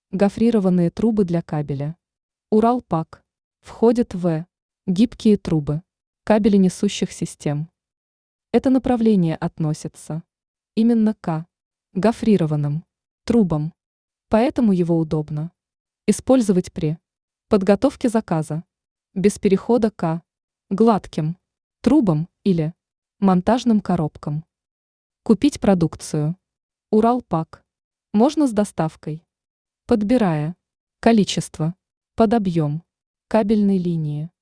Гофрированные трубы для кабеля. Уралпак. Входит в гибкие трубы, кабели несущих систем. Это направление относится именно к гофрированным трубам, поэтому его удобно использовать при подготовке заказа без перехода к гладким трубам или монтажным коробкам. Купить продукцию Уралпак можно с доставкой, подбирая количество под объем кабельной линии.